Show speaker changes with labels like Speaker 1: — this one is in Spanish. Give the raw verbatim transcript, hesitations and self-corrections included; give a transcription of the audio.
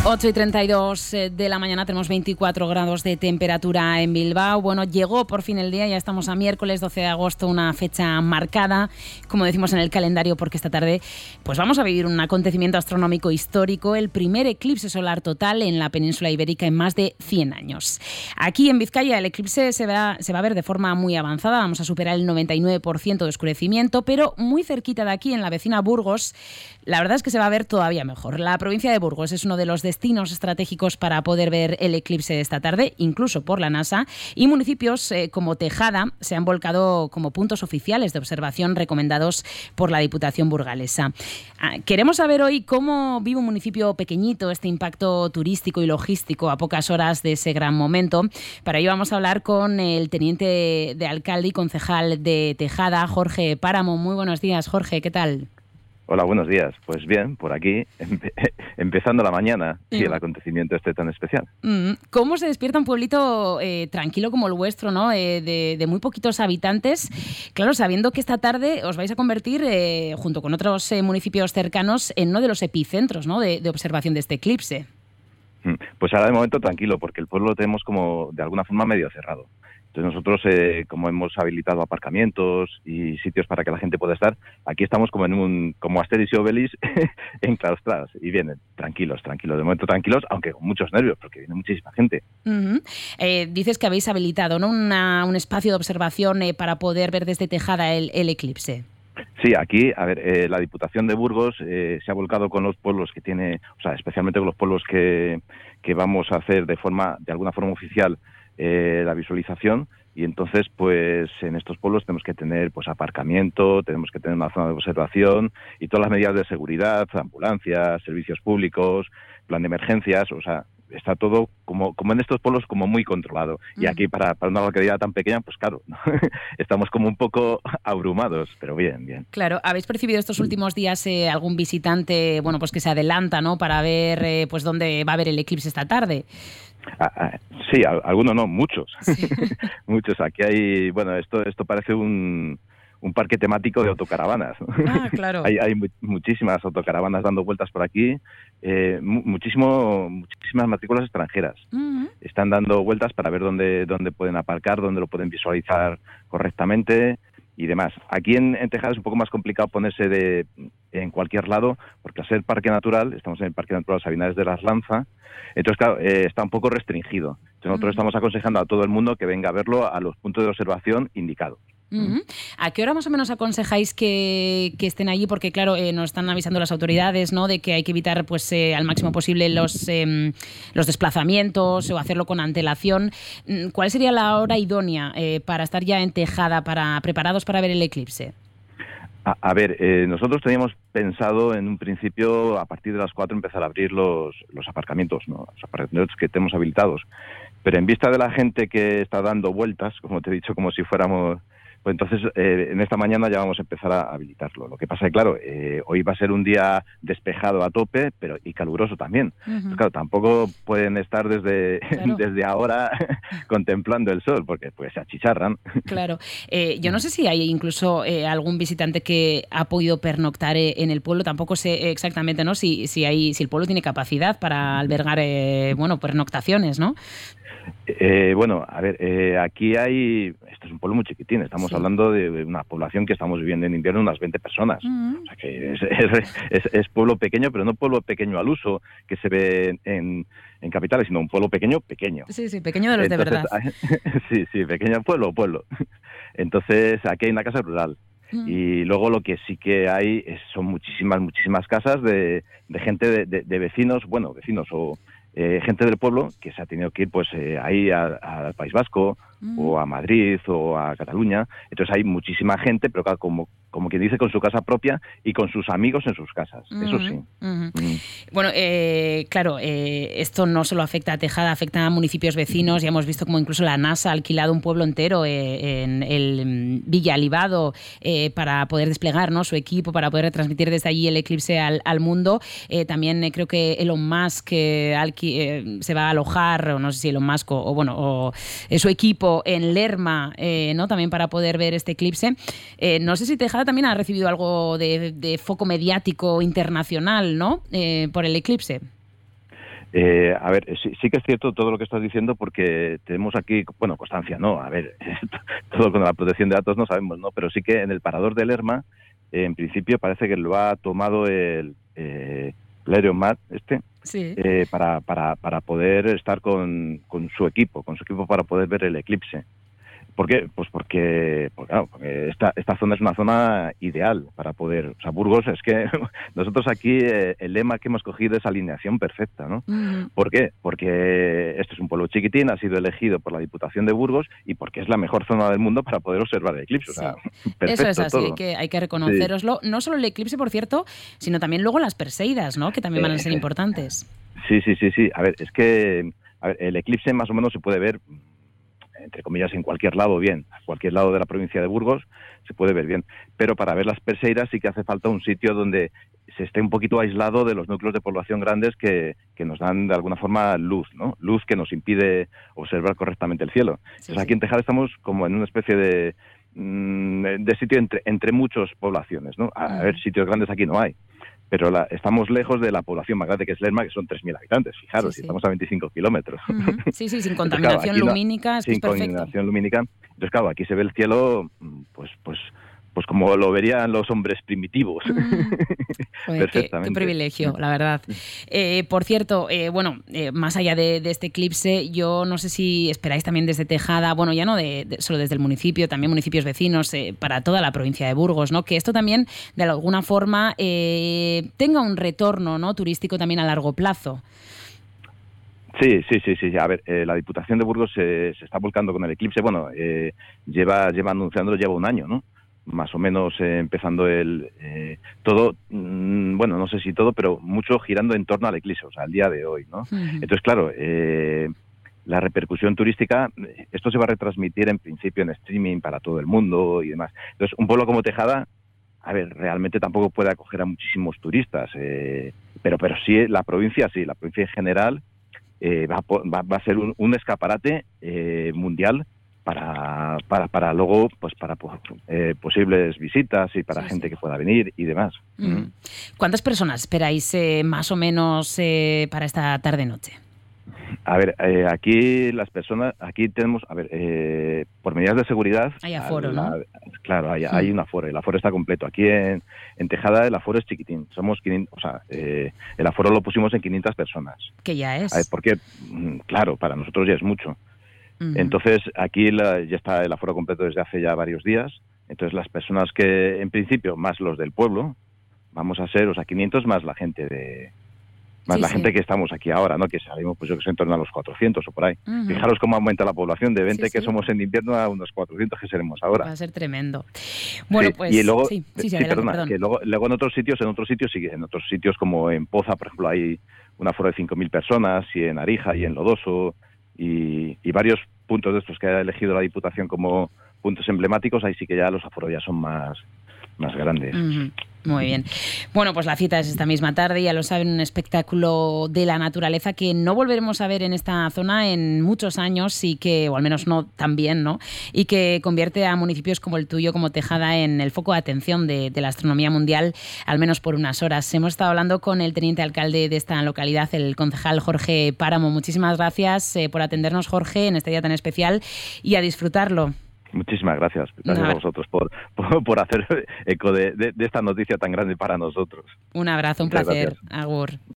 Speaker 1: ocho y treinta y dos de la mañana, tenemos veinticuatro grados de temperatura en Bilbao. Bueno, llegó por fin el día, ya estamos a miércoles doce de agosto, una fecha marcada, como decimos en el calendario, porque esta tarde pues vamos a vivir un acontecimiento astronómico histórico, el primer eclipse solar total en la península ibérica en más de cien años. Aquí en Vizcaya el eclipse se va, se va a ver de forma muy avanzada, vamos a superar el noventa y nueve por ciento de oscurecimiento, pero muy cerquita de aquí, en la vecina Burgos, la verdad es que se va a ver todavía mejor. La provincia de Burgos es uno de los destinos estratégicos para poder ver el eclipse de esta tarde, incluso por la NASA, y municipios eh, como Tejada se han volcado como puntos oficiales de observación recomendados por la Diputación burgalesa. Ah, queremos saber hoy cómo vive un municipio pequeñito este impacto turístico y logístico a pocas horas de ese gran momento. Para ello vamos a hablar con el teniente de alcalde y concejal de Tejada, Jorge Páramo. Muy buenos días, Jorge, ¿qué tal?
Speaker 2: Hola, buenos días. Pues bien, por aquí, empe- empezando la mañana y el acontecimiento este tan especial.
Speaker 1: ¿Cómo se despierta un pueblito eh, tranquilo como el vuestro, ¿no? Eh, de, de muy poquitos habitantes? Claro, sabiendo que esta tarde os vais a convertir, eh, junto con otros eh, municipios cercanos, en uno de los epicentros, ¿no? de, de observación de este eclipse.
Speaker 2: Pues ahora de momento tranquilo, porque el pueblo lo tenemos como de alguna forma medio cerrado. Entonces nosotros, eh, como hemos habilitado aparcamientos y sitios para que la gente pueda estar, aquí estamos como en un, como Asterix y Obelix enclaustrados. Y vienen tranquilos, tranquilos, de momento tranquilos, aunque con muchos nervios, porque viene muchísima gente.
Speaker 1: Uh-huh. Eh, dices que habéis habilitado, ¿no? Una, un espacio de observación eh, para poder ver desde Tejada el, el eclipse.
Speaker 2: Sí, aquí, a ver, eh, la Diputación de Burgos eh, se ha volcado con los pueblos que tiene, o sea, especialmente con los pueblos que, que vamos a hacer de forma, de alguna forma oficial, eh, la visualización, y entonces, pues, en estos pueblos tenemos que tener, pues, aparcamiento, tenemos que tener una zona de observación y todas las medidas de seguridad, ambulancias, servicios públicos, plan de emergencias, o sea, está todo como, como en estos pueblos como muy controlado. Uh-huh. Y aquí para, para una localidad tan pequeña, pues claro, ¿no? Estamos como un poco abrumados, pero bien, bien.
Speaker 1: Claro, ¿habéis percibido estos últimos días eh, algún visitante, bueno, pues que se adelanta, ¿no? Para ver, eh, pues dónde va a haber el eclipse esta tarde?
Speaker 2: Ah, ah, sí, algunos no, muchos. Sí. Muchos. Aquí hay, bueno, esto, esto parece un... un parque temático de autocaravanas.
Speaker 1: Ah, claro.
Speaker 2: hay, hay muchísimas autocaravanas dando vueltas por aquí, eh, muchísimo, muchísimas matrículas extranjeras. Uh-huh. Están dando vueltas para ver dónde, dónde pueden aparcar, dónde lo pueden visualizar correctamente y demás. Aquí en, en Tejada es un poco más complicado ponerse de en cualquier lado, porque al ser parque natural, estamos en el Parque Natural Sabinares de las Lanza, entonces claro, eh, está un poco restringido. Entonces nosotros uh-huh. estamos aconsejando a todo el mundo que venga a verlo a los puntos de observación indicados.
Speaker 1: Uh-huh. ¿A qué hora más o menos aconsejáis que, que estén allí? Porque claro, eh, nos están avisando las autoridades, ¿no? De que hay que evitar pues eh, al máximo posible los, eh, los desplazamientos o hacerlo con antelación. ¿Cuál sería la hora idónea eh, para estar ya en Tejada, para, preparados para ver el eclipse?
Speaker 2: A, a ver, eh, nosotros teníamos pensado en un principio a partir de las cuatro empezar a abrir los, los aparcamientos, ¿no? Los aparcamientos que tenemos habilitados. Pero en vista de la gente que está dando vueltas, como te he dicho, como si fuéramos... Pues entonces, eh, en esta mañana ya vamos a empezar a habilitarlo. Lo que pasa es que, claro, eh, hoy va a ser un día despejado a tope, pero y caluroso también. Uh-huh. Pues claro, tampoco pueden estar desde, claro. desde ahora contemplando el sol, porque pues se achicharran.
Speaker 1: Claro. Eh, yo no sé si hay incluso eh, algún visitante que ha podido pernoctar eh, en el pueblo. Tampoco sé exactamente, ¿no? Si, si, hay, si el pueblo tiene capacidad para albergar, eh, bueno, pernoctaciones, ¿no?
Speaker 2: Eh, bueno, a ver, eh, aquí hay... Esto es un pueblo muy chiquitín, estamos sí. hablando de una población que estamos viviendo en invierno unas veinte personas. Uh-huh. O sea que es, es, es, es pueblo pequeño, pero no pueblo pequeño al uso que se ve en, en capitales, sino un pueblo pequeño, pequeño.
Speaker 1: Sí, sí, pequeño de los
Speaker 2: Entonces,
Speaker 1: de verdad.
Speaker 2: Sí, sí, pequeño pueblo, pueblo. Entonces, aquí hay una casa rural. Uh-huh. Y luego lo que sí que hay es, son muchísimas, muchísimas casas de, de gente, de, de, de vecinos, bueno, vecinos o... Eh, gente del pueblo que se ha tenido que ir pues eh, ahí al País Vasco mm. o a Madrid o a Cataluña. Entonces hay muchísima gente, pero claro, como, como quien dice, con su casa propia y con sus amigos en sus casas. Mm. Eso sí.
Speaker 1: Mm. Mm. Bueno, eh, claro, eh, esto no solo afecta a Tejada, afecta a municipios vecinos. Ya hemos visto como incluso la NASA ha alquilado un pueblo entero eh, en el Villa Alibado eh, para poder desplegar, ¿no?, su equipo, para poder retransmitir desde allí el eclipse al, al mundo. Eh, también eh, creo que Elon Musk eh, alquiló Eh, se va a alojar, o no sé si Elon Musk o, o bueno, o eh, su equipo en Lerma, eh, ¿no?, también para poder ver este eclipse. Eh, no sé si Tejada también ha recibido algo de, de foco mediático internacional, ¿no?, eh, por el eclipse.
Speaker 2: Eh, a ver, sí, sí que es cierto todo lo que estás diciendo porque tenemos aquí, bueno, constancia, no, a ver, todo con la protección de datos no sabemos, ¿no? Pero sí que en el parador de Lerma, eh, en principio parece que lo ha tomado el, eh, el Aeromat, este,
Speaker 1: Sí.
Speaker 2: eh, para, para, para poder estar con, con su equipo, con su equipo para poder ver el eclipse. ¿Por qué? Pues porque, pues claro, porque esta, esta zona es una zona ideal para poder... O sea, Burgos es que nosotros aquí eh, el lema que hemos cogido es alineación perfecta, ¿no?
Speaker 1: Uh-huh.
Speaker 2: ¿Por qué? Porque esto es un pueblo chiquitín, ha sido elegido por la Diputación de Burgos y porque es la mejor zona del mundo para poder observar el eclipse.
Speaker 1: Sí.
Speaker 2: O sea, perfecto.
Speaker 1: Eso es así,
Speaker 2: todo.
Speaker 1: hay que, hay que reconocéroslo. Sí. No solo el eclipse, por cierto, sino también luego las Perseidas, ¿no? Que también van a ser eh, importantes.
Speaker 2: Sí, sí, sí, sí. A ver, es que a ver, el eclipse más o menos se puede ver, entre comillas, en cualquier lado bien, a cualquier lado de la provincia de Burgos se puede ver bien, pero para ver las Perseidas sí que hace falta un sitio donde se esté un poquito aislado de los núcleos de población grandes que, que nos dan de alguna forma luz, ¿no? Luz que nos impide observar correctamente el cielo. Sí, Entonces, aquí sí. en Tejada estamos como en una especie de, de sitio entre, entre muchas poblaciones, ¿no? A, a ver, sitios grandes aquí no hay. Pero la, estamos lejos de la población más grande que es Lerma, que son tres mil habitantes, fijaros, sí, sí. estamos a veinticinco kilómetros.
Speaker 1: Uh-huh. Sí, sí, sin contaminación Entonces, claro, lumínica, no, es que
Speaker 2: sin
Speaker 1: es perfecto.
Speaker 2: contaminación lumínica. Entonces, claro, aquí se ve el cielo, pues, pues, pues como lo verían los hombres primitivos.
Speaker 1: Mm. Oye, qué, qué privilegio, la verdad. Eh, por cierto, eh, bueno, eh, más allá de, de este eclipse, yo no sé si esperáis también desde Tejada, bueno, ya no de, de, solo desde el municipio, también municipios vecinos, eh, para toda la provincia de Burgos, ¿no? Que esto también, de alguna forma, eh, tenga un retorno, ¿no? turístico también a largo plazo.
Speaker 2: Sí, sí, sí, sí. A ver, eh, la Diputación de Burgos se, se está volcando con el eclipse. Bueno, eh, lleva, lleva anunciándolo, lleva un año, ¿no? Más o menos eh, empezando el eh, todo, mmm, bueno, no sé si todo, pero mucho girando en torno al eclipse, o sea, al día de hoy, ¿no? Uh-huh. Entonces, claro, eh, la repercusión turística, esto se va a retransmitir en principio en streaming para todo el mundo y demás. Entonces, un pueblo como Tejada, a ver, realmente tampoco puede acoger a muchísimos turistas, eh, pero, pero sí, la provincia, sí, la provincia en general eh, va, va, va a ser un, un escaparate eh, mundial para para para luego pues para eh, posibles visitas y para sí, gente sí. que pueda venir y demás.
Speaker 1: Mm. ¿Cuántas personas esperáis eh, más o menos eh, para esta tarde noche?
Speaker 2: A ver, eh, aquí las personas, aquí tenemos, a ver, eh, por medidas de seguridad...
Speaker 1: Hay aforo, la, ¿no?
Speaker 2: Claro, hay, sí. hay un aforo, el aforo está completo. Aquí en, en Tejada el aforo es chiquitín, somos quinientos, o sea, eh, el aforo lo pusimos en quinientas personas.
Speaker 1: ¿Qué ya es?
Speaker 2: A ver, porque, claro, para nosotros ya es mucho. Uh-huh. Entonces, aquí la, ya está el aforo completo desde hace ya varios días. Entonces, las personas que, en principio, más los del pueblo, vamos a ser, o sea, quinientos más la gente de... Más sí, la sí. gente que estamos aquí ahora, ¿no? Que salimos, pues yo que sé, en torno a los cuatrocientos o por ahí. Uh-huh. Fijaros cómo aumenta la población, de veinte sí, que sí. somos en invierno a unos cuatrocientos que seremos ahora.
Speaker 1: Va a ser tremendo. Bueno,
Speaker 2: sí.
Speaker 1: pues...
Speaker 2: Y luego,
Speaker 1: sí, sí, sí,
Speaker 2: sí
Speaker 1: adelante,
Speaker 2: perdona,
Speaker 1: perdón.
Speaker 2: que luego, luego en otros sitios, en otros sitios, sí, en otros sitios como en Poza, por ejemplo, hay un aforo de cinco mil personas, y en Arija y en Lodoso, y, y varios puntos de estos que ha elegido la Diputación como puntos emblemáticos, ahí sí que ya los aforos ya son más, más grandes.
Speaker 1: Uh-huh. Muy bien. Bueno, pues la cita es esta misma tarde, ya lo saben, un espectáculo de la naturaleza que no volveremos a ver en esta zona en muchos años y que, o al menos no tan bien, ¿no? Y que convierte a municipios como el tuyo, como Tejada, en el foco de atención de, de la astronomía mundial, al menos por unas horas. Hemos estado hablando con el teniente alcalde de esta localidad, el concejal Jorge Páramo. Muchísimas gracias eh, por atendernos, Jorge, en este día tan especial y a disfrutarlo.
Speaker 2: Muchísimas gracias. Gracias no. a vosotros por, por, por hacer eco de, de, de esta noticia tan grande para nosotros.
Speaker 1: Un abrazo, un
Speaker 2: Muchas
Speaker 1: placer.
Speaker 2: Gracias.
Speaker 1: Agur.